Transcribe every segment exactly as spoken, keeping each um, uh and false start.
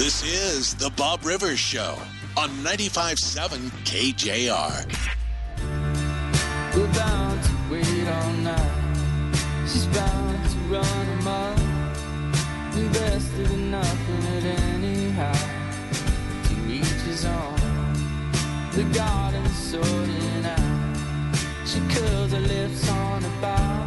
This is the Bob Rivers Show on ninety-five point seven K J R. We're bound to wait all night. She's bound to run amok. Invested in nothing at any height. He reaches on the garden sorting out. She curls her lips on a bow.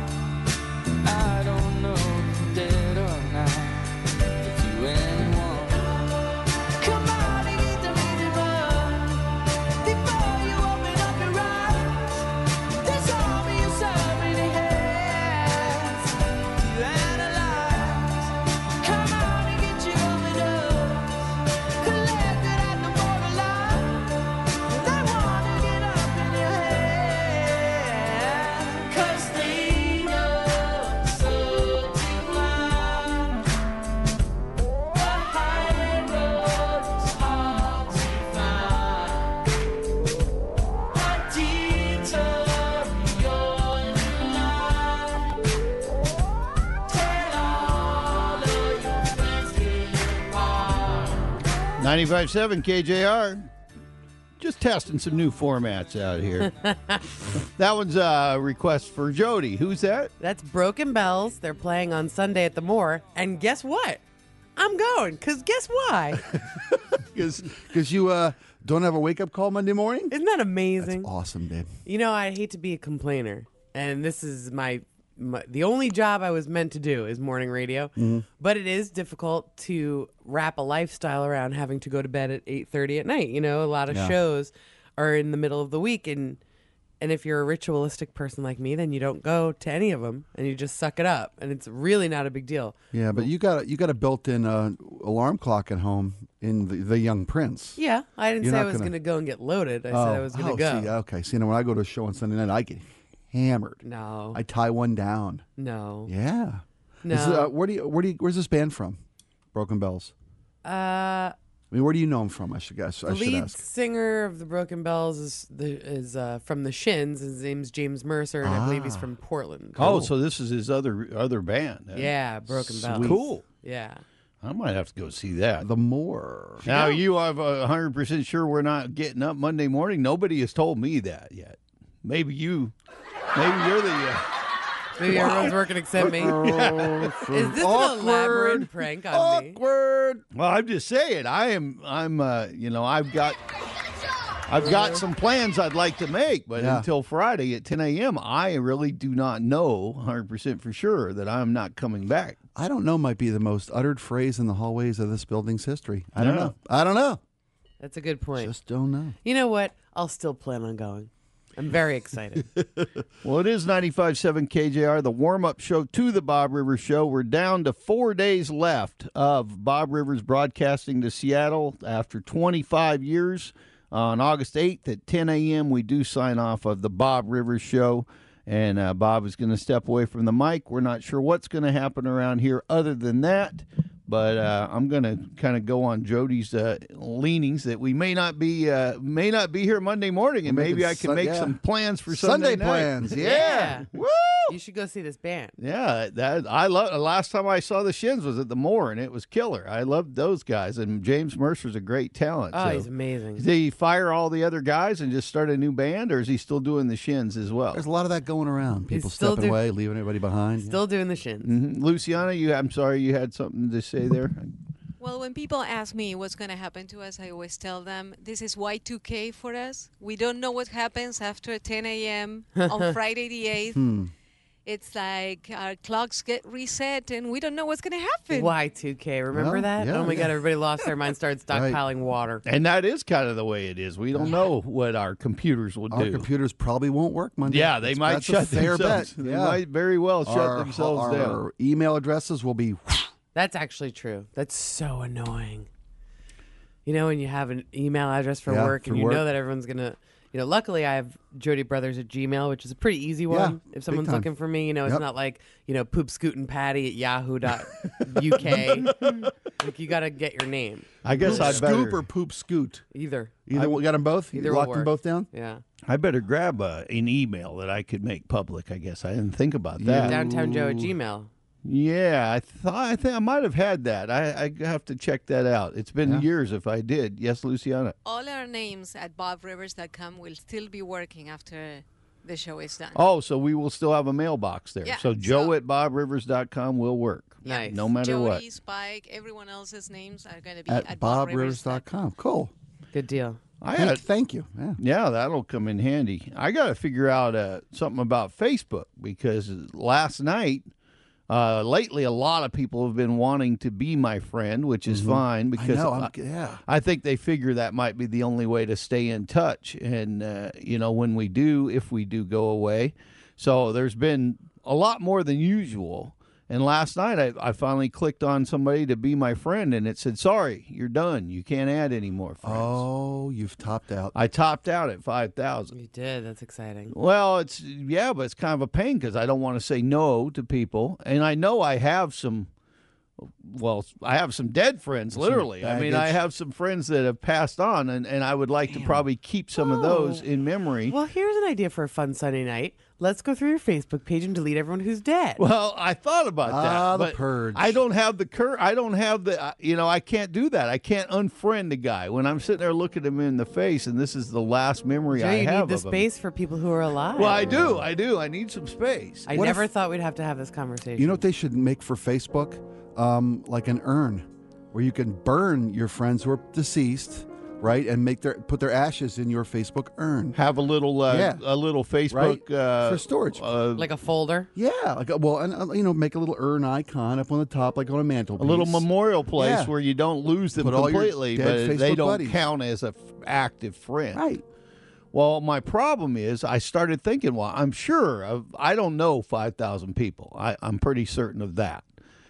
I don't know if you're dead or not. If you anyone, come on and get the reason run before you open up your eyes. There's only a so many hands to analyze. Come on and get your overdose, collected at the borderline. They wanna get up in your head, 'cause they know so divine. The high road is hard to find. A detour you're in line. Tell all of your friends get apart. ninety-five point seven K J R. Just testing some new formats out here. That one's a request for Jody. Who's that? That's Broken Bells. They're playing on Sunday at the Moore. And guess what? I'm going, because guess why? Because you uh, don't have a wake-up call Monday morning? Isn't that amazing? That's awesome, babe. You know, I hate to be a complainer, and this is my, my the only job I was meant to do is morning radio. Mm-hmm. But it is difficult to wrap a lifestyle around having to go to bed at eight thirty at night. You know, a lot of Yeah. shows are in the middle of the week, and and if you're a ritualistic person like me, then you don't go to any of them, and you just suck it up, and it's really not a big deal. Yeah, but you got a, you got a built-in uh, alarm clock at home in the, the Young Prince. Yeah, I didn't You're say I not was gonna- going to go and get loaded. I said I was going to oh, go. See, okay, see, now when I go to a show on Sunday night, I get hammered. No, I tie one down. no, Yeah. no. Is, uh, where do you where do you where's this band from? Broken Bells. uh, I mean, where do you know them from? I should guess. I The should lead ask. singer of the Broken Bells is the, is uh, from the Shins. His name's James Mercer, and I believe he's Ah. from Portland. Oh, so this is his other other band. huh? Yeah, Broken Bells. Cool. Yeah. I might have to go see that. The Moore. Now, you are one hundred percent sure we're not getting up Monday morning? Nobody has told me that yet. Maybe you, maybe you're the... Uh, Maybe everyone's working except me. Is this an elaborate prank on me? Awkward. well, I'm just saying, I am, I'm, uh, you know, I've got... I've got some plans I'd like to make, but Yeah. until Friday at ten a.m., I really do not know one hundred percent for sure that I'm not coming back. I don't know might be the most uttered phrase in the hallways of this building's history. I don't Yeah. know. I don't know. That's a good point. Just don't know. You know what? I'll still plan on going. I'm very excited. Well, it is ninety-five point seven K J R, the warm-up show to the Bob Rivers Show. We're down to four days left of Bob Rivers broadcasting to Seattle after twenty-five years. On August eighth at ten a.m., we do sign off of the Bob Rivers Show, and uh, Bob is going to step away from the mic. We're not sure what's going to happen around here other than that, but uh, I'm going to kind of go on Jody's uh, leanings that we may not be uh, may not be here Monday morning, and We're maybe making I can Sun- make yeah. some plans for Sunday Sunday night. plans. Yeah. Yeah. Woo! You should go see this band. Yeah, that I love. Last time I saw the Shins was at the Moore, and it was killer. I loved those guys, and James Mercer's a great talent. Oh, so. he's amazing. Did he fire all the other guys and just start a new band, or is he still doing the Shins as well? There's a lot of that going around. People still stepping do- away, leaving everybody behind. Still doing the Shins. Mhm. Luciana, you. I'm sorry, you had something to say there. Well, when people ask me what's going to happen to us, I always tell them this is Y two K for us. We don't know what happens after ten a.m. on Friday the eighth. Hmm. It's like our clocks get reset and we don't know what's going to happen. Y two K, remember Well, that? yeah, oh my yeah. God, everybody lost their mind, started Right. stockpiling water. And that is kind of the way it is. We don't know what our computers will Our do. computers probably won't work Monday. yeah, they That's- might that's shut a fair themselves. bet. They Yeah. might very well shut our, themselves our down. email addresses will be. That's actually true. That's so annoying. You know, when you have an email address for Yeah, work for and you work. know that everyone's going to, you know, luckily I have Jody Brothers at Gmail, which is a pretty easy one. Yeah, if someone's big time. looking for me, you know, it's Yep. not like, you know, poop scootin' patty at yahoo dot U K. Like, you got to get your name. I guess Poop I'd better. scoop or poop scoot. Either. Either we got them both. Either you will locked them work. both down. Yeah. I better grab uh, an email that I could make public. I guess I didn't think about that. Downtown Joe at Gmail. Yeah, I thought I think I might have had that. I, I have to check that out. It's been Yeah. years if I did. Yes, Luciana. All our names at bob rivers dot com will still be working after the show is done. Oh, so we will still have a mailbox there. Yeah, so Joe so- at bob rivers dot com will work. Nice. No matter Jody, what. Spike, everyone else's names are going to be At at, bob rivers dot com. Cool. Good deal. I Thank, had, thank you. Yeah. yeah, that'll come in handy. I got to figure out uh, something about Facebook because last night, uh, lately, a lot of people have been wanting to be my friend, which is fine Mm-hmm. I because know. I, I'm, yeah. I think they figure that might be the only way to stay in touch. And, uh, you know, when we do, if we do go away. So there's been a lot more than usual. And last night I, I finally clicked on somebody to be my friend, and it said, sorry, you're done. You can't add any more friends. Oh, you've topped out. I topped out at five thousand. You did. That's exciting. Well, it's, yeah, but it's kind of a pain because I don't want to say no to people. And I know I have some, well, I have some dead friends, literally. I mean, I baggage. have some friends that have passed on, and, and I would like to probably keep some of those Oh. in memory. Well, here's an idea for a fun Sunday night. Let's go through your Facebook page and delete everyone who's dead. Well, I thought about that. Ah, the but purge. I don't have the cur. I don't have the. uh, You know, I can't do that. I can't unfriend a guy when I'm sitting there looking him in the face, and this is the last memory Joe, I you have need the of him. space for people who are alive. Well, I do. I do. I need some space. I What never if- thought we'd have to have this conversation. You know what they should make for Facebook? Um, like an urn where you can burn your friends who are deceased, right, and make their put their ashes in your Facebook urn. Have a little. Uh, Yeah. A little Facebook Right. uh, For storage. Uh, like a folder? Yeah, like a, well, and uh, you know, make a little urn icon up on the top, like on a mantelpiece. a little memorial place Yeah. where you don't lose them Put all your completely, dead but they Facebook don't buddies. count as a f- active friend. Right. Well, my problem is I started thinking, well, I'm sure of, I don't know five thousand people. I, I'm pretty certain of that.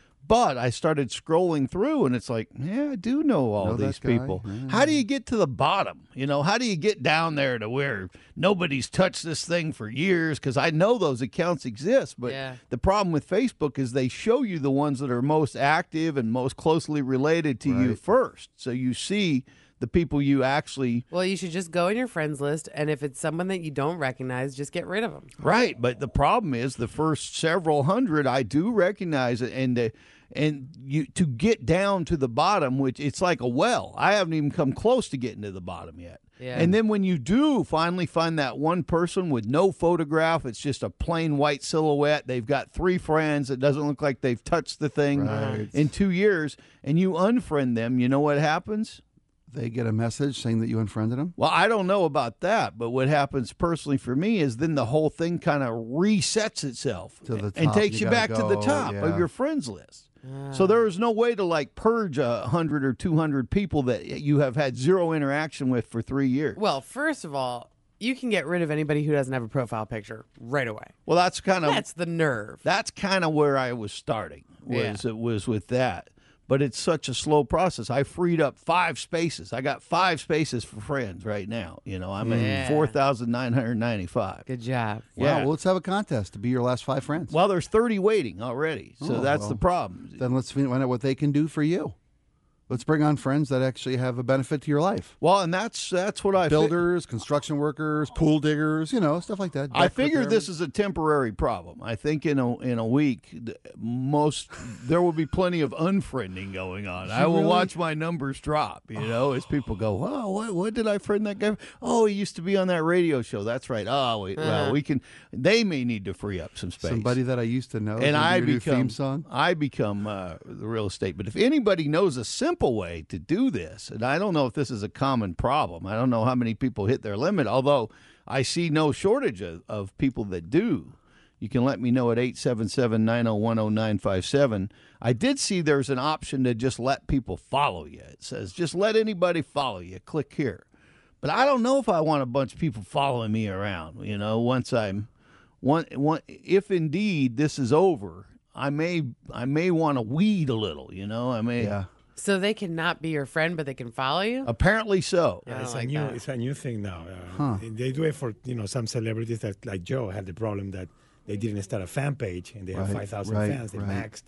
But I started scrolling through, and it's like, yeah, I do know all Know that these guy? people. Yeah. How do you get to the bottom? You know, how do you get down there to where nobody's touched this thing for years? Because I know those accounts exist, but Yeah. the problem with Facebook is they show you the ones that are most active and most closely related to you Right. first. So you see the people you actually Well, you should just go in your friends list, and if it's someone that you don't recognize, just get rid of them. Right, but the problem is the first several hundred I do recognize it, and uh, and you to get down to the bottom, which it's like a well. I haven't even come close to getting to the bottom yet. Yeah. And then when you do finally find that one person with no photograph, it's just a plain white silhouette. They've got three friends. It doesn't look like they've touched the thing Right. in two years, and you unfriend them. You know what happens? They get a message saying that you unfriended them. Well, I don't know about that, but what happens personally for me is then the whole thing kind of resets itself To the and top, takes you you, back gotta to the go, top yeah. of your friends list. So there is no way to like purge a hundred or two hundred people that you have had zero interaction with for three years. Well, first of all, you can get rid of anybody who doesn't have a profile picture right away. Well, that's kind of That's the nerve. that's kind of where I was starting. Was Yeah. it was with that. But it's such a slow process. I freed up five spaces. I got five spaces for friends right now. You know, I'm Yeah. at four thousand nine hundred ninety-five. Good job. Wow. Yeah. Well, let's have a contest to be your last five friends. Well, there's thirty waiting already, so Oh, that's well. the problem. Then let's find out what they can do for you. Let's bring on friends that actually have a benefit to your life. Well, and that's that's what I fi- Builders, construction workers, pool diggers, you know, stuff like that. I Deck figure repairmen. this is a temporary problem. I think in a in a week, th- most there will be plenty of unfriending going on. I will really? watch my numbers drop. You know, as people go, "Oh, what what did I friend that guy? Oh, he used to be on that radio show. That's right. Oh, wait, well, we can. They may need to free up some space. somebody that I used to know. and Maybe I your new become theme song. I become uh, the real estate. But if anybody knows a simple way to do this, and I don't know if this is a common problem, I don't know how many people hit their limit. Although I see no shortage of, of people that do. You can let me know at eight seven seven, nine zero one zero, nine five seven. I did see there's an option to just let people follow you. It says just let anybody follow you. Click here. But I don't know if I want a bunch of people following me around. You know, once I'm one, one if indeed this is over, I may I may want to weed a little. You know, I may. Yeah. So they cannot be your friend, but they can follow you? Apparently so. I don't it's like a new that. it's a new thing now. Uh, They do it for you know some celebrities that like Joe had the problem that they didn't start a fan page and they have Right, five thousand right, fans. They right. maxed,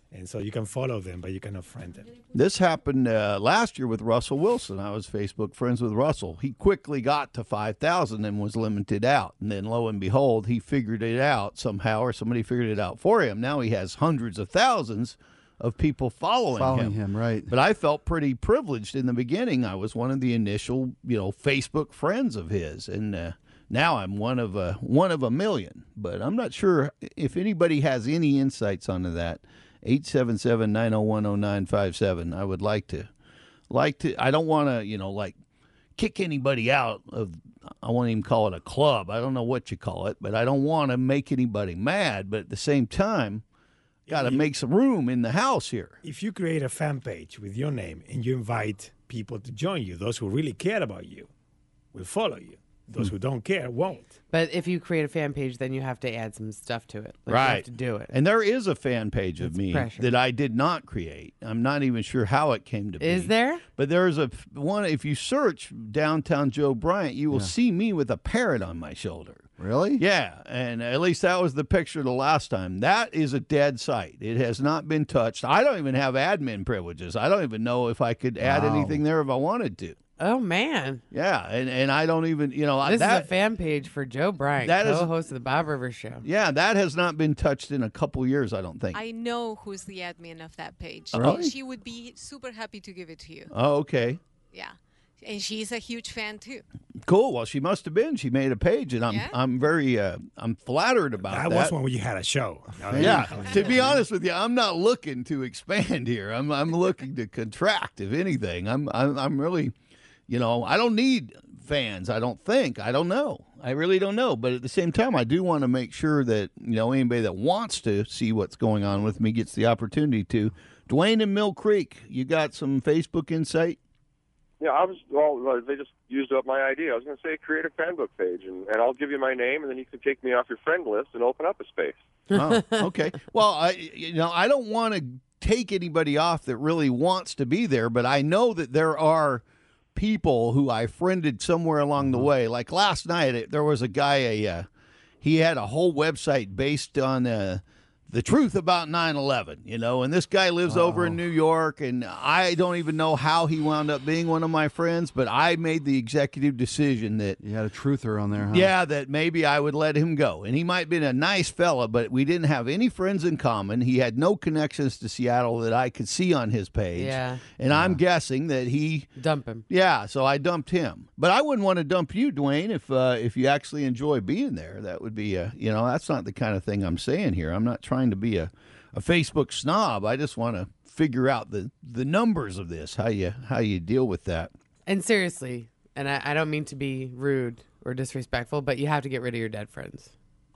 And so you can follow them, but you cannot friend them. This happened uh, last year with Russell Wilson. I was Facebook friends with Russell. He quickly got to five thousand and was limited out. And then lo and behold, he figured it out somehow, or somebody figured it out for him. Now he has hundreds of thousands of people following, Following him. him, right. But I felt pretty privileged in the beginning. I was one of the initial, you know, Facebook friends of his. And uh, now I'm one of a, one of a million. But I'm not sure if anybody has any insights onto that. eight seven seven, nine oh one, oh nine five seven. I would like to, like to, I don't want to, you know, like kick anybody out of, I won't even call it a club. I don't know what you call it, but I don't want to make anybody mad. But at the same time, got to make some room in the house here. If you create a fan page with your name and you invite people to join you, those who really care about you will follow you. Those who don't care won't. But if you create a fan page, then you have to add some stuff to it. Like, Right. You have to do it. And there is a fan page of It's me pressure. that I did not create. I'm not even sure how it came to be. Is there? But there's a one. If you search Downtown Joe Bryant, you will see me with a parrot on my shoulder. Really? Yeah, and at least that was the picture the last time. That is a dead site. It has not been touched. I don't even have admin privileges. I don't even know if I could add Wow. anything there if I wanted to. Oh, man. Yeah, and, and I don't even, you know, This that, is a fan page for Joe Bryant, that is- co-host of the Bob Rivers Show. yeah, that has not been touched in a couple years, I don't think. I know who's the admin of that page. Really? And she would be super happy to give it to you. Oh, okay. Yeah. And she's a huge fan too. Cool. Well, she must have been. She made a page, and I'm Yeah. I'm very uh, I'm flattered about That that. was when you had a show. Yeah, to be honest with you, I'm not looking to expand here. I'm I'm looking to contract. If anything, I'm I'm, I'm really, you know, I don't need fans. I don't think. I don't know. I really don't know. But at the same time, I do want to make sure that you know anybody that wants to see what's going on with me gets the opportunity to. Dwayne in Mill Creek, you got some Facebook insight? Yeah, I was, well, they just used up my idea. I was going to say create a fan book page, and, and I'll give you my name, and then you can take me off your friend list and open up a space. Oh, okay. Well, I you know I don't want to take anybody off that really wants to be there, but I know that there are people who I friended somewhere along the way. Like last night, it- there was a guy. A uh, he had a whole website based on uh, the truth about nine eleven, you know, and this guy lives over in New York, and I don't even know how he wound up being one of my friends, but I made the executive decision that You had a truther on there, huh? yeah, that maybe I would let him go. And he might have been a nice fella, but we didn't have any friends in common. He had no connections to Seattle that I could see on his page. Yeah. And I'm guessing that he, Dump him. yeah, so I dumped him. But I wouldn't want to dump you, Dwayne, if uh, if you actually enjoy being there. That would be, a, you know, that's not the kind of thing I'm saying here. I'm not trying to be a, a Facebook snob. I just want to figure out the, the numbers of this, how you how you deal with that. And seriously, and I, I don't mean to be rude or disrespectful, but you have to get rid of your dead friends.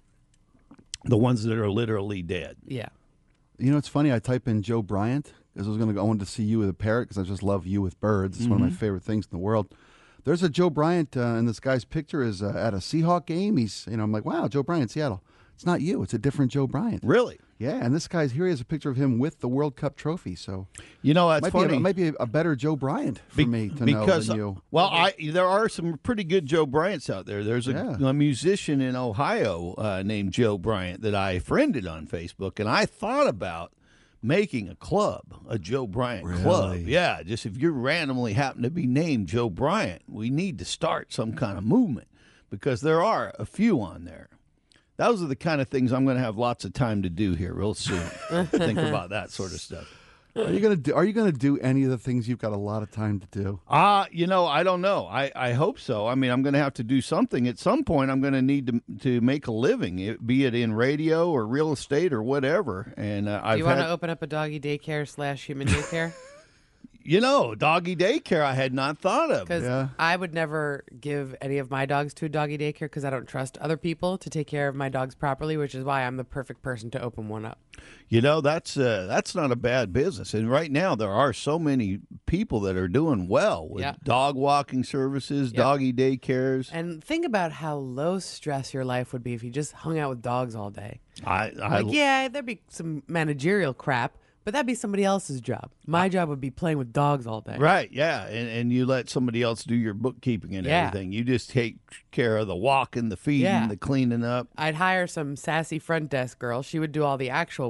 The ones that are literally dead. Yeah. You know, it's funny. I type in Joe Bryant because I was going to go. I wanted to see you with a parrot because I just love you with birds. It's one of my favorite things in the world. There's a Joe Bryant, uh, and this guy's picture is uh, at a Seahawk game. He's, you know, I'm like, wow, Joe Bryant, Seattle. It's not you. It's a different Joe Bryant. Really? Yeah, and this guy's here. He has a picture of him with the World Cup trophy. So You know, that's might funny. be a, might be a better Joe Bryant for Be- me to because, know than you. Well, I there are some pretty good Joe Bryants out there. There's a, Yeah. a musician in Ohio uh, named Joe Bryant that I friended on Facebook, and I thought about making a club, a Joe Bryant club. Really? Yeah, just if you randomly happen to be named Joe Bryant, we need to start some kind of movement because there are a few on there. Those are the kind of things I'm going to have lots of time to do here real soon. Think about that sort of stuff. Are you gonna do? Are you gonna do any of the things you've got a lot of time to do? Uh, you know, I don't know. I, I hope so. I mean, I'm going to have to do something. At some point, I'm going to need to to make a living, it, be it in radio or real estate or whatever. And uh, Do I've you want had, to open up a doggy daycare slash human daycare? you know, doggy daycare I had not thought of. Because Yeah. I would never give any of my dogs to a doggy daycare because I don't trust other people to take care of my dogs properly, which is why I'm the perfect person to open one up. You know, that's uh, that's not a bad business. And right now, there are so many people that are doing well with Yeah. dog walking services, Yep. doggy daycares. And think about how low stress your life would be if you just hung out with dogs all day. I, I Like, yeah, there'd be some managerial crap, but that'd be somebody else's job. My job would be playing with dogs all day. Right, yeah, and and you let somebody else do your bookkeeping and Yeah. everything. You just take care of the walking, the feeding, Yeah. the cleaning up. I'd hire some sassy front desk girl. She would do all the actual work.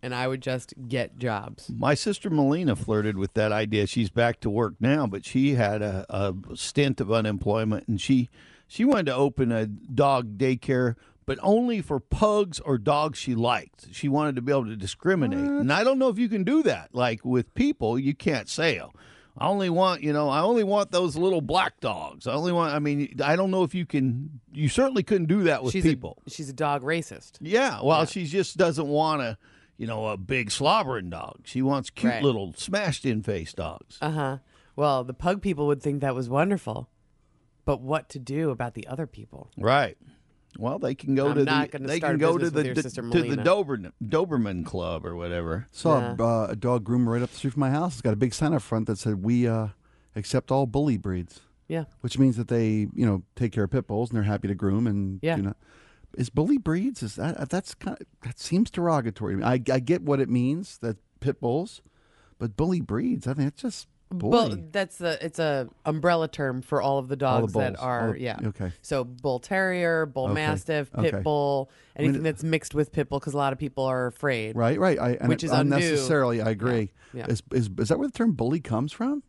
and I would just get jobs. My sister Melina flirted with that idea. She's back to work now, but she had a, a stint of unemployment, and she she wanted to open a dog daycare, but only for pugs or dogs she liked. She wanted to be able to discriminate. And I don't know if you can do that. Like with people, you can't say, oh, I only want, you know, I only want those little black dogs. I only want, I mean, I don't know if you can, you certainly couldn't do that with she's people. A, she's a dog racist. Yeah, well, Yeah. she just doesn't want a, you know, a big slobbering dog. She wants cute Right. little smashed-in face dogs. Uh-huh. Well, the pug people would think that was wonderful. But what to do about the other people? Right. Well, they can go I'm to not the gonna they start can a go to business the, with your the- sister to the Melina. Doberman Doberman Club or whatever. Saw Yeah. a, uh, a dog groomer right up the street from my house. It's got a big sign up front that said, we uh, accept all bully breeds, Yeah. which means that they, you know, take care of pit bulls and they're happy to groom and Yeah. do not. Is bully breeds? Is that that's kind of, that seems derogatory to me. I, I get what it means, that pit bulls, but bully breeds. I think it's just bully. Well, that's the it's a umbrella term for all of the All the dogs that bulls. are All the- yeah. okay. So bull terrier, bull Okay. mastiff, pit Okay. bull, I mean, anything that's mixed with pit bull, because a lot of people are afraid. Right, right. I, and Which it- is undue. unnecessarily. I agree. Yeah. Is, is is that where the term bully comes from?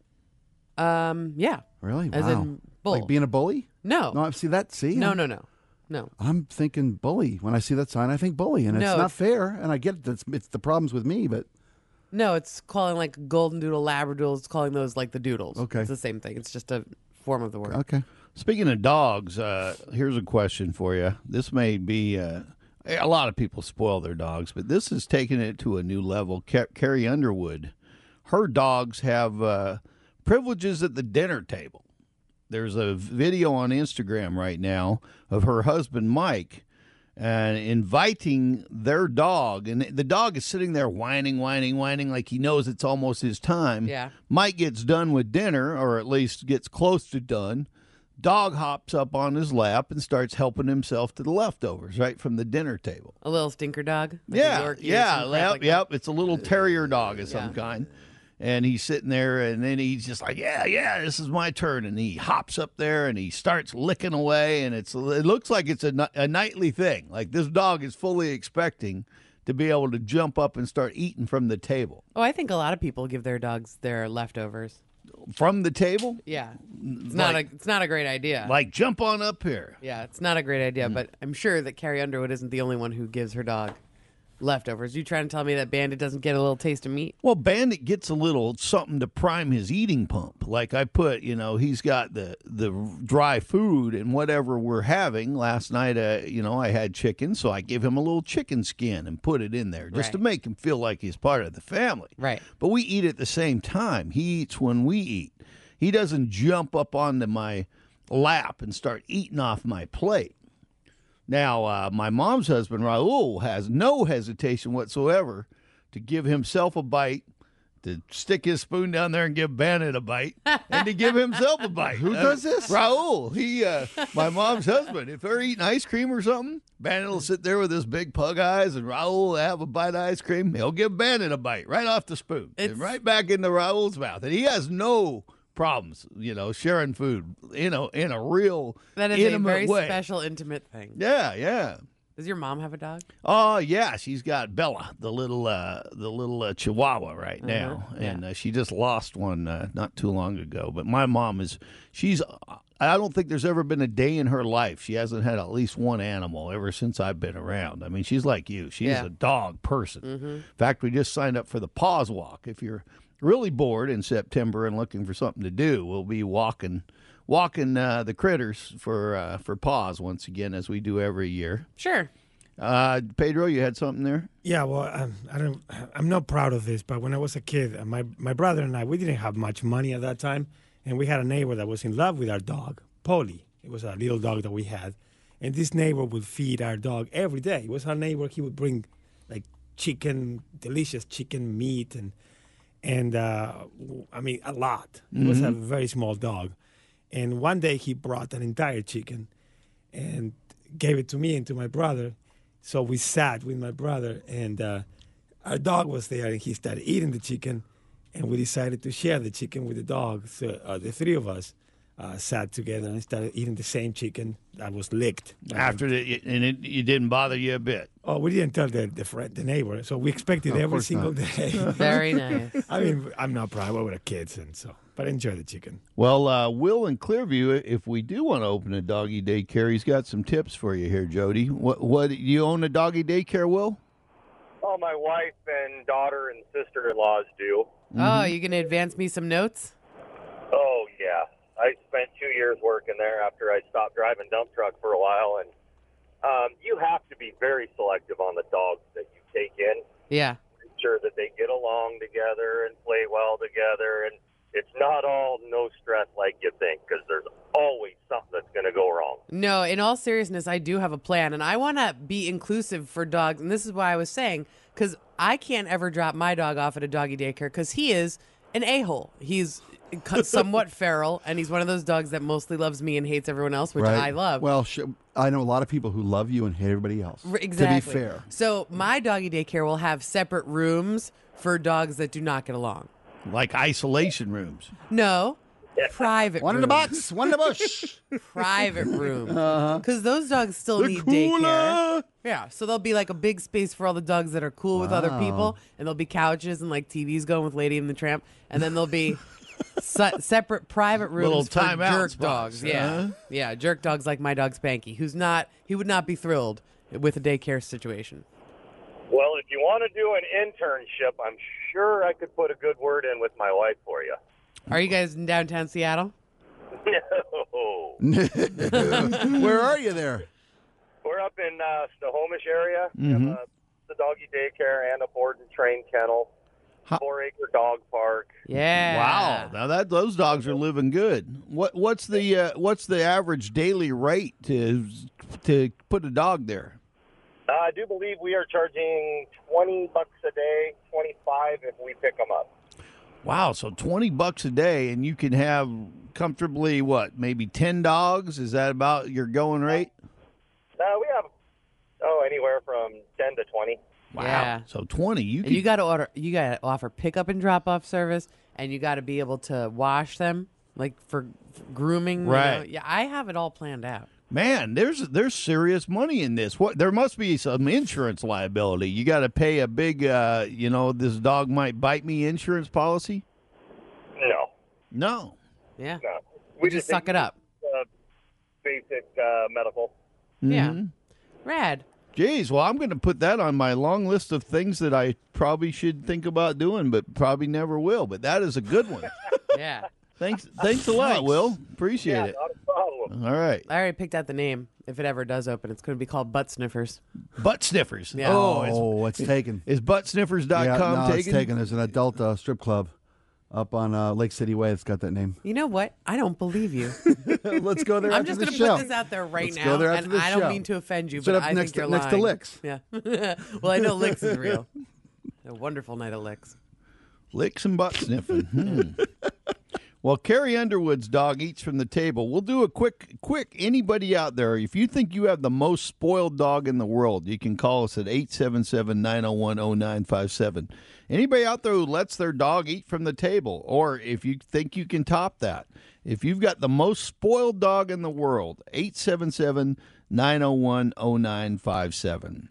Um. Yeah. Really? As wow. in bull. Like being a bully? No. No, I see that. See, No. I'm, No. No. No. I'm thinking bully when I see that sign. I think bully, and it's No, not it's- fair. And I get it. It's, it's the problems with me, but No. It's calling like golden doodle labradoodles. It's calling those like the doodles. Okay. It's the same thing. It's just a form of the word. okay. Speaking of dogs, uh, here's a question for you. This may be uh, a lot of people spoil their dogs, but this is taking it to a new level. Car- Carrie Underwood, her dogs have uh, privileges at the dinner table. There's a video on Instagram right now of her husband Mike and inviting their dog, and the dog is sitting there whining, whining, whining like he knows it's almost his time. Yeah. Mike gets done with dinner, or at least gets close to done. Dog hops up on his lap and starts helping himself to the leftovers right from the dinner table. A little stinker dog. Like a Yeah, Yorkie or yeah, some crap yep, like that. yep. It's a little terrier dog of some Yeah. kind. And he's sitting there, and then he's just like, yeah, yeah, this is my turn. And he hops up there, and he starts licking away, and it's it looks like it's a, ni- a nightly thing. Like this dog is fully expecting to be able to jump up and start eating from the table. Oh, I think a lot of people give their dogs their leftovers. From the table? Yeah. It's not Like- a it's not a great idea. Like, jump on up here. Yeah, it's not a great idea, Mm. but I'm sure that Carrie Underwood isn't the only one who gives her dog leftovers. You trying to tell me that Bandit doesn't get a little taste of meat? Well, Bandit gets a little something to prime his eating pump. Like I put, you know, he's got the the dry food and whatever we're having. Last night, uh, you know, I had chicken, so I give him a little chicken skin and put it in there just to Right. make him feel like he's part of the family. Right. But we eat at the same time. He eats when we eat. He doesn't jump up onto my lap and start eating off my plate. Now, uh, my mom's husband, Raul, has no hesitation whatsoever to give himself a bite, to stick his spoon down there and give Bandit a bite, and to give himself a bite. Who does this? Raul. He, uh, my mom's husband. If they're eating ice cream or something, Bandit will sit there with his big pug eyes, and Raul will have a bite of ice cream. He'll give Bandit a bite right off the spoon, It's- and right back into Raul's mouth. And he has no problems, you know, sharing food, you know, in a real That is intimate a very way. special, intimate thing. Yeah, yeah. Does your mom have a dog? Oh yeah, she's got Bella, the little uh, the little uh, Chihuahua right now, Uh-huh, yeah. and uh, she just lost one uh, not too long ago. But my mom is she's I don't think there's ever been a day in her life she hasn't had at least one animal ever since I've been around. I mean, she's like you. She's Yeah. a dog person. Mm-hmm. In fact, we just signed up for the Paws Walk. If you're really bored in September and looking for something to do, we'll be walking walking uh, the critters for uh, for Paws once again, as we do every year. Sure. Uh, Pedro, you had something there? Yeah, well, um, I don't. I'm not proud of this, but when I was a kid, uh, my my brother and I, we didn't have much money at that time, and we had a neighbor that was in love with our dog, Polly. It was a little dog that we had, and this neighbor would feed our dog every day. It was our neighbor. He would bring like chicken, delicious chicken meat, and and uh, I mean a lot. It was a very small dog, and one day he brought an entire chicken, and gave it to me and to my brother. So we sat with my brother, and uh, our dog was there, and he started eating the chicken, and we decided to share the chicken with the dog. So uh, the three of us, uh, sat together and started eating the same chicken that was licked. After the, and it, it didn't bother you a bit. Oh, we didn't tell the the, friend, the neighbor, so we expected Of every course single not. day. Very nice. I mean, I'm not proud. We're with the kids, and so, but enjoy the chicken. Well, uh, Will in Clearview, if we do want to open a doggy daycare, he's got some tips for you here, Jody. What? What? You own a doggy daycare, Will? Oh, my wife and daughter and sister-in-laws do. Oh, you going to advance me some notes? Oh, yeah. I spent two years working there after I stopped driving dump truck for a while, and um, you have to be very selective on the dogs that you take in. Yeah. Make sure that they get along together and play well together, and it's not all no stress like you think, because there's always something that's going to go wrong. No, in all seriousness, I do have a plan, and I want to be inclusive for dogs. And this is why I was saying, because I can't ever drop my dog off at a doggy daycare because he is an a-hole. He's somewhat feral, and he's one of those dogs that mostly loves me and hates everyone else, which Right. I love. Well, sh- I know a lot of people who love you and hate everybody else. R- Exactly. To be fair. So my doggy daycare will have separate rooms for dogs that do not get along. Like isolation rooms. No. Private One in rooms. the box, one in the bush. Private rooms. Because Uh-huh. those dogs still The need cooler. daycare. Yeah. So there'll be like a big space for all the dogs that are cool with other Wow. people. And there'll be couches and like T Vs going with Lady and the Tramp. And then there'll be se- separate private rooms Little for timeout jerk spots, dogs. Yeah. huh? Yeah. Jerk dogs like my dog Spanky, who's not, he would not be thrilled with a daycare situation. Well, if you want to do an internship, I'm sure I could put a good word in with my wife for you. Are you guys in downtown Seattle? No. Where are you there? We're up in uh, Snohomish area. We Mhm. have uh, the doggy daycare and a board and train kennel, How- four-acre dog park. Yeah. Wow, now that those dogs are living good. What what's the uh, what's the average daily rate to to put a dog there? Uh, I do believe we are charging twenty bucks a day, twenty-five if we pick them up. Wow, so twenty bucks a day, and you can have comfortably what, maybe ten dogs? Is that about your going rate? Uh, we have oh anywhere from ten to twenty. Wow, Yeah. so twenty. You And can you got to order. You got to offer pickup and drop off service, and you got to be able to wash them, like for, for grooming. you Right. know? Yeah, I have it all planned out. man. There's there's serious money in this. What there must be some insurance liability. You got to pay a big, uh, you know, this dog might bite me insurance policy. No, No. Yeah. no. We just suck it up. Uh, basic uh, medical. Yeah. Mhm. Rad. Jeez, well, I'm going to put that on my long list of things that I probably should think about doing, but probably never will. But that is a good one. Yeah. thanks, thanks a lot, Will. Appreciate Yeah, it. not a problem. All right, I already picked out the name. If it ever does open, it's going to be called Butt Sniffers. butt sniffers. Yeah. Oh, Oh, it's taken. is, is butt sniffers dot com yeah, no, taken? it's taken. There's an adult uh, strip club up on uh, Lake City Way. It's got that name. You know what? I don't believe you. Let's go there. I'm after just the going to show. put this out there right Let's now. go there after and the I don't show. mean to offend you, Sit but up I next think you're to, next to lying. Licks. Yeah. Well, I know Licks is real. A wonderful night of Licks. Licks and butt sniffing. Hmm. Well, Carrie Underwood's dog eats from the table. We'll do a quick, quick. Anybody out there, if you think you have the most spoiled dog in the world, you can call us at eight seven seven, nine oh one, oh nine five seven. Anybody out there who lets their dog eat from the table, or if you think you can top that, if you've got the most spoiled dog in the world, eight seven seven, nine oh one, oh nine five seven.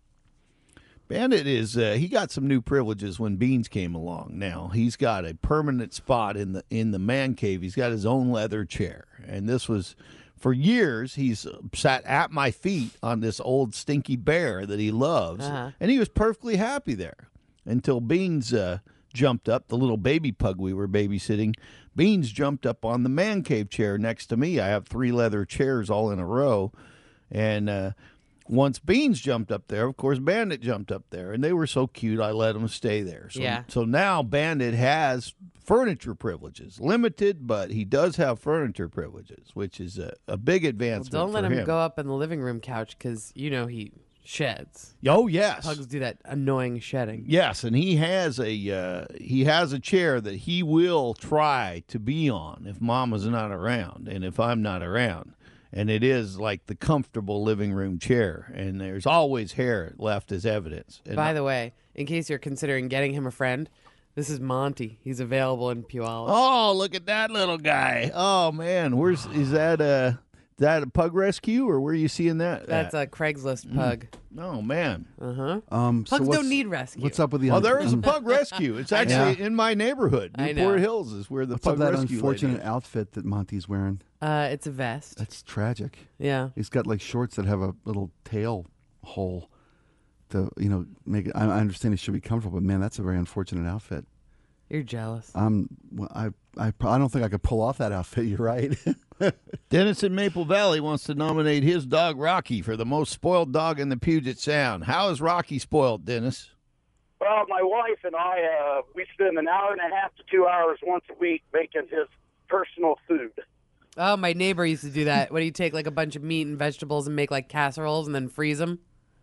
Bandit is uh, he got some new privileges when Beans came along. Now he's got a permanent spot in the in the man cave. He's got his own leather chair, and this was for years. He's sat at my feet on this old stinky bear that he loves, Uh-huh. and he was perfectly happy there until Beans uh, jumped up. The little baby pug we were babysitting, Beans jumped up on the man cave chair next to me. I have three leather chairs all in a row, and. Uh, Once Beans jumped up there, of course, Bandit jumped up there, and they were so cute, I let them stay there. So, Yeah. so now Bandit has furniture privileges, limited, but he does have furniture privileges, which is a, a big Well, advancement don't let for him, go up in the living room couch because, you know, he sheds. Oh, yes. Pugs do that annoying shedding. Yes, and he has a uh, he has a chair that he will try to be on if Mama's not around and if I'm not around. And it is like the comfortable living room chair, and there's always hair left as evidence. And By the way, in case you're considering getting him a friend, This is Monty. He's available in Puyallup. Oh, look at that little guy. Oh, man. Where's is that a, is that a pug rescue, or where are you seeing that? That's at? a Craigslist pug. Mm. Oh, man. Uh-huh. Um, so Pugs what's- don't need rescue. What's up with the? Oh, there is a pug rescue. It's actually in my neighborhood. I Newport know. Hills is where the What's up pug with that rescue unfortunate lady is. outfit that Monty's wearing? Uh, it's a vest. That's tragic. Yeah. He's got like shorts that have a little tail hole to, you know, make it. I, I understand it should be comfortable, but man, that's a very unfortunate outfit. You're jealous. Um, well, I, I, pro- I don't think I could pull off that outfit. You're right. Dennis in Maple Valley wants to nominate his dog Rocky for the most spoiled dog in the Puget Sound. How is Rocky spoiled, Dennis? Well, my wife and I, uh, we spend an hour and a half to two hours once a week making his personal food. Oh, my neighbor used to do that. What do you take, like a bunch of meat and vegetables and make like casseroles and then freeze them?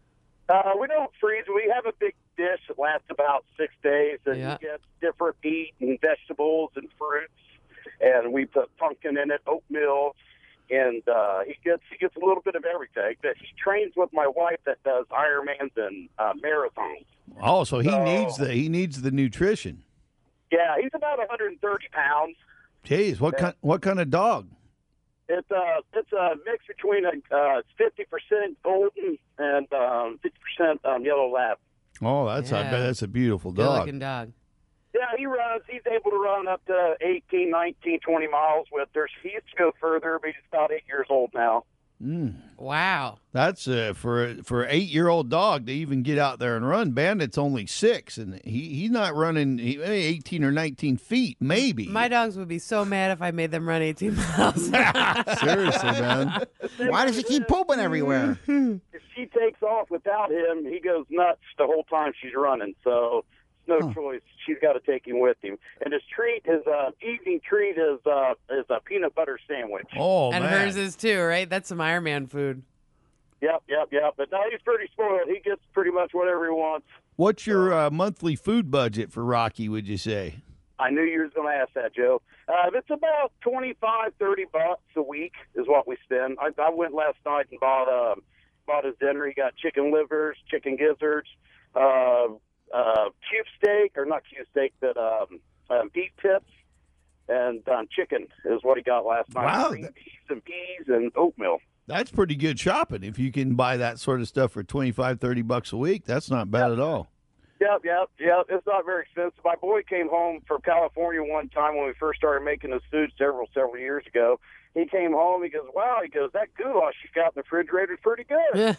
Uh, we don't freeze. We have a big dish that lasts about six days, and Yeah. he gets different meat and vegetables and fruits, and we put pumpkin in it, oatmeal, and uh, he gets he gets a little bit of everything. But he trains with my wife that does Ironmans and uh, marathons. Oh, so he So- needs the he needs the nutrition. Yeah, he's about one hundred thirty pounds. Jeez, what kind what kind of dog? It's a it's a mix between a uh, fifty percent golden and um, fifty percent um, yellow lab. Oh, that's I Yeah. bet that's a beautiful Good dog. looking dog. Yeah, he runs. He's able to run up to eighteen, nineteen, twenty miles with her. He used to go further, but he's about eight years old now. Mm. Wow. That's uh, for a- for an eight year old dog to even get out there and run. Bandit's only six, and he he's not running he, eh, eighteen or nineteen feet, maybe. My dogs would be so mad if I made them run eighteen miles. Seriously, man. Why does he keep pooping everywhere? If she takes off without him, he goes nuts the whole time she's running. So it's no Huh. choice. She's got to take him with him. And his treat, his uh, evening treat, is uh, is a peanut butter sandwich. Oh and man, hers is too, right? That's some Iron Man food. Yep, yep, yep. But no, he's pretty spoiled. He gets pretty much whatever he wants. what's your uh, monthly food budget for Rocky? Would you say? I knew you were going to ask that, Joe. Uh, it's about twenty-five, thirty bucks a week is what we spend. I, I went last night and bought um, bought his dinner. He got chicken livers, chicken gizzards, uh, uh, cube steak, or not cube steak, but um, um, beef tips, and um, chicken is what he got last night. Wow. Green peas and peas and oatmeal. That's pretty good shopping. If you can buy that sort of stuff for twenty-five, thirty bucks a week, that's not bad at all. Yep, yep, yep. It's not very expensive. My boy came home from California one time when we first started making this food several, several years ago. He came home. He goes, "Wow!" He goes, "That goulash you got in the refrigerator is pretty good."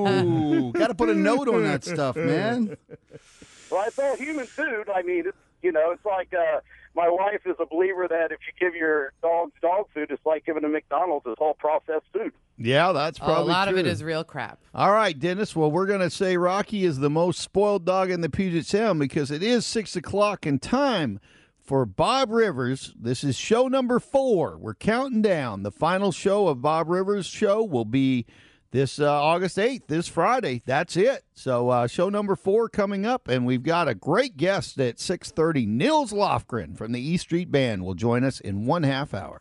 Oh, got to put a note on that stuff, man. Well, it's all human food. I mean, it's, you know, it's like uh, my wife is a believer that if you give your dogs dog food, it's like giving them McDonald's. It's all processed food. Yeah, that's Oh, probably a lot true. of it is real crap. All right, Dennis. Well, we're going to say Rocky is the most spoiled dog in the Puget Sound because it is six o'clock and time for Bob Rivers. This is show number four. We're counting down. The final show of Bob Rivers' show will be this uh, August eighth, this Friday. That's it. So uh, show number four coming up, and we've got a great guest at six thirty. Nils Lofgren from the E Street Band will join us in one half hour.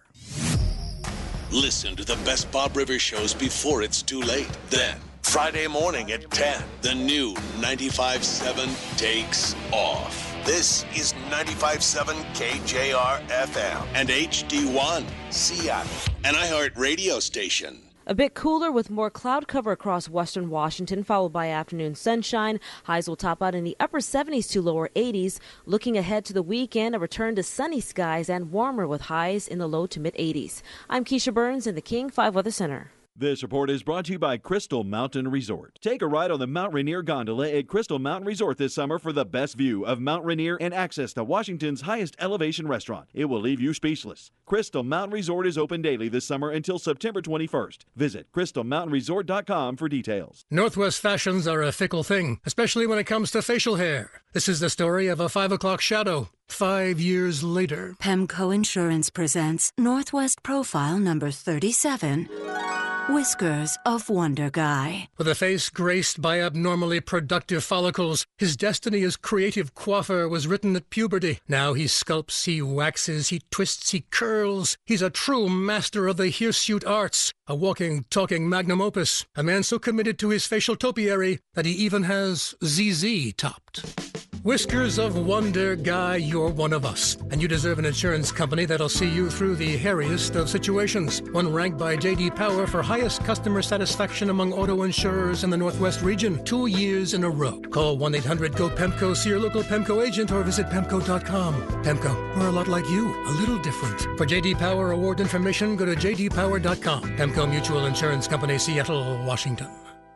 Listen to the best Bob Rivers shows before it's too late. Then, Friday morning at ten, the new ninety-five seven takes off. This is ninety-five seven K J R F M and H D one, Seattle, an iHeart radio station. A bit cooler with more cloud cover across western Washington, followed by afternoon sunshine. Highs will top out in the upper seventies to lower eighties. Looking ahead to the weekend, a return to sunny skies and warmer with highs in the low to mid eighties. I'm Keisha Burns in the King five Weather Center. This report is brought to you by Crystal Mountain Resort. Take a ride on the Mount Rainier Gondola at Crystal Mountain Resort this summer for the best view of Mount Rainier and access to Washington's highest elevation restaurant. It will leave you speechless. Crystal Mountain Resort is open daily this summer until September twenty-first. Visit crystal mountain resort dot com for details. Northwest fashions are a fickle thing, especially when it comes to facial hair. This is the story of a five o'clock shadow. Five years later. Pemco Insurance presents Northwest Profile number thirty-seven. Whiskers of Wonder Guy. With a face graced by abnormally productive follicles, his destiny as creative coiffeur was written at puberty. Now he sculpts, he waxes, he twists, he curls. He's a true master of the hirsute arts, a walking, talking magnum opus. A man so committed to his facial topiary that he even has Z Z topped. Whiskers of Wonder Guy, you're one of us. And you deserve an insurance company that'll see you through the hairiest of situations. One ranked by J D Power for highest customer satisfaction among auto insurers in the Northwest region, two years in a row. Call one eight hundred go PEMCO, see your local PEMCO agent, or visit PEMCO dot com. PEMCO, we're a lot like you, a little different. For J D Power award information, go to j d power dot com. PEMCO Mutual Insurance Company, Seattle, Washington.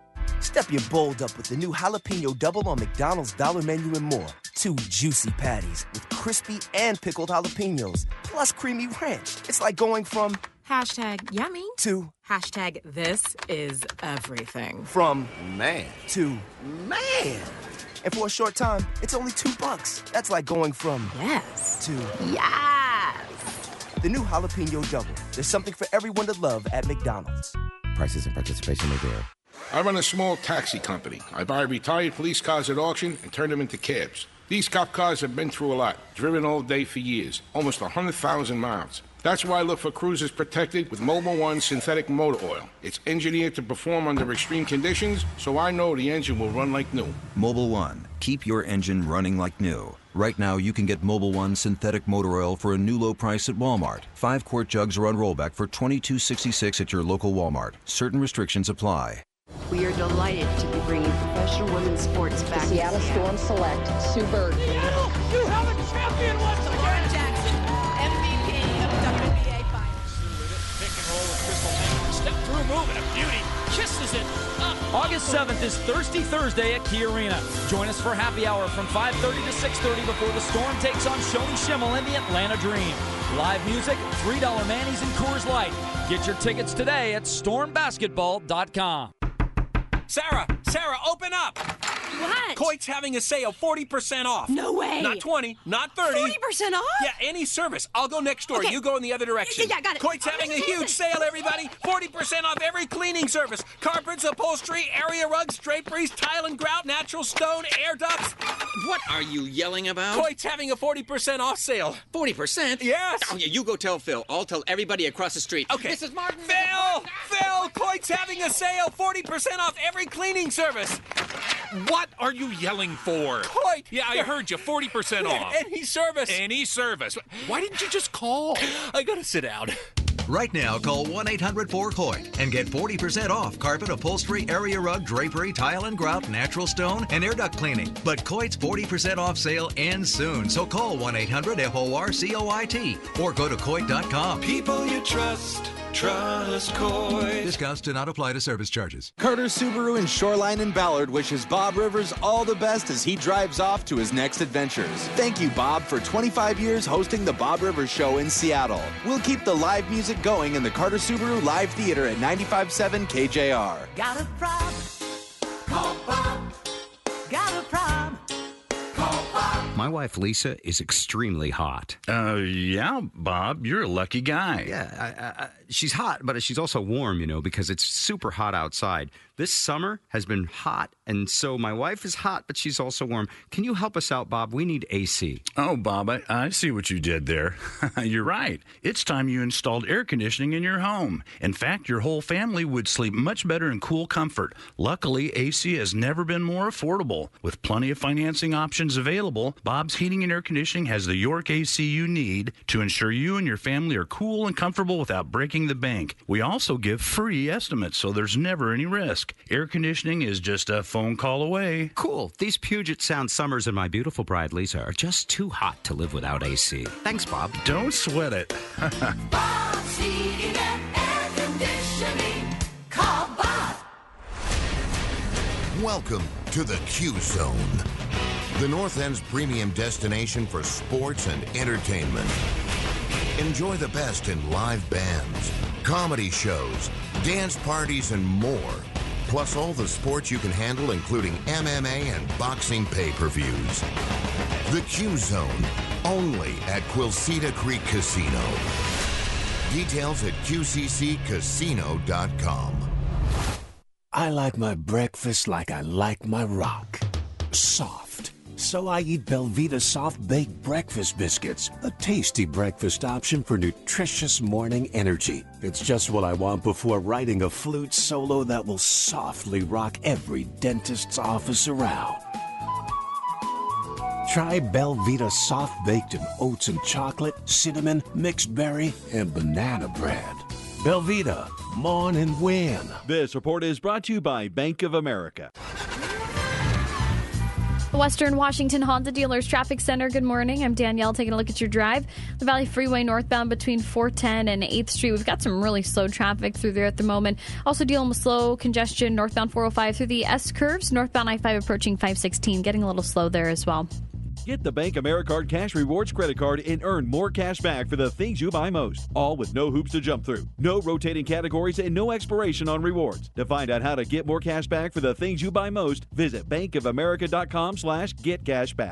Step your bold up with the new jalapeno double on McDonald's Dollar Menu and more. Two juicy patties with crispy and pickled jalapenos, plus creamy ranch. It's like going from hashtag yummy to hashtag this is everything. From man to man. And for a short time, it's only two bucks. That's like going from yes to yes. The new jalapeno double. There's something for everyone to love at McDonald's. Prices and participation may vary. I run a small taxi company. I buy retired police cars at auction and turn them into cabs. These cop cars have been through a lot, driven all day for years, almost one hundred thousand miles. That's why I look for cruisers protected with Mobil One synthetic motor oil. It's engineered to perform under extreme conditions, so I know the engine will run like new. Mobil One. Keep your engine running like new. Right now, you can get Mobil One synthetic motor oil for a new low price at Walmart. Five quart jugs are on rollback for twenty-two sixty-six at your local Walmart. Certain restrictions apply. We are delighted to be bringing professional women's sports back. The Seattle Storm select Sue Bird. Seattle, you have a champion once again. Lauren Jackson, M V P of the W N B A Finals. Pick and roll with Crystal Mason. Step through move and a beauty. Kisses it up. August seventh is Thirsty Thursday at Key Arena. Join us for happy hour from five thirty to six thirty before the Storm takes on Shoni Schimmel and the Atlanta Dream. Live music, three dollar Manny's and Coors Light. Get your tickets today at storm basketball dot com. Sarah, Sarah, open up. What? Coit's having a sale, forty percent off. No way. Not twenty, not thirty. forty percent off? Yeah, any service. I'll go next door. Okay. You go in the other direction. Yeah, got it. Coit's having a huge sale, everybody. forty percent off every cleaning service. Carpets, upholstery, area rugs, draperies, tile and grout, natural stone, air ducts. What are you yelling about? Coit's having a forty percent off sale. forty percent? Yes. Oh, yeah, you go tell Phil. I'll tell everybody across the street. Okay. Missus Martin. Phil! Phil! Coit's having a sale. forty percent off every cleaning service. What are you yelling for? Coit! Yeah, I heard you. forty percent off. Any service. Any service. Why didn't you just call? I gotta sit down. Right now, call one eight hundred four Coit and get forty percent off carpet, upholstery, area rug, drapery, tile and grout, natural stone, and air duct cleaning. But Coit's forty percent off sale ends soon, so call one eight hundred F O R C O I T or go to Coit dot com. People you trust, trust Coit. Discounts do not apply to service charges. Carter Subaru in Shoreline and Ballard wishes Bob Rivers all the best as he drives off to his next adventures. Thank you, Bob, for twenty-five years hosting the Bob Rivers Show in Seattle. We'll keep the live music going in the Carter Subaru Live Theater at ninety-five point seven K J R. Got a problem? Call Bob. Got a problem? Call Bob. My wife Lisa is extremely hot. Uh, yeah, Bob, you're a lucky guy. Yeah, I, I, she's hot, but she's also warm, you know, because it's super hot outside. This summer has been hot, and so my wife is hot, but she's also warm. Can you help us out, Bob? We need A C. Oh, Bob, I, I see what you did there. You're right. It's time you installed air conditioning in your home. In fact, your whole family would sleep much better in cool comfort. Luckily, A C has never been more affordable. With plenty of financing options available, Bob's Heating and Air Conditioning has the York A C you need to ensure you and your family are cool and comfortable without breaking the bank. We also give free estimates, so there's never any risk. Air conditioning is just a phone call away. Cool. These Puget Sound summers and my beautiful bride Lisa are just too hot to live without A C. Thanks, Bob. Don't sweat it. Bob's Heating and Air Conditioning. Call Bob. Welcome to the Q Zone, the North End's premium destination for sports and entertainment. Enjoy the best in live bands, comedy shows, dance parties, and more. Plus all the sports you can handle, including M M A and boxing pay-per-views. The Q Zone, only at Quilceda Creek Casino. Details at Q C C casino dot com. I like my breakfast like I like my rock. Soft. So I eat Belvita Soft Baked Breakfast Biscuits, a tasty breakfast option for nutritious morning energy. It's just what I want before writing a flute solo that will softly rock every dentist's office around. Try Belvita soft baked in oats and chocolate, cinnamon, mixed berry, and banana bread. Belvita, mourn and win. This report is brought to you by Bank of America. Western Washington Honda Dealers Traffic Center. Good morning. I'm Danielle taking a look at your drive. The Valley Freeway northbound between four ten and eighth Street. We've got some really slow traffic through there at the moment. Also dealing with slow congestion northbound four oh five through the S-curves. Northbound I five approaching five sixteen. Getting a little slow there as well. Get the Bank AmeriCard Cash Rewards credit card and earn more cash back for the things you buy most. All with no hoops to jump through, no rotating categories, and no expiration on rewards. To find out how to get more cash back for the things you buy most, visit bankofamerica.com slash get cash back.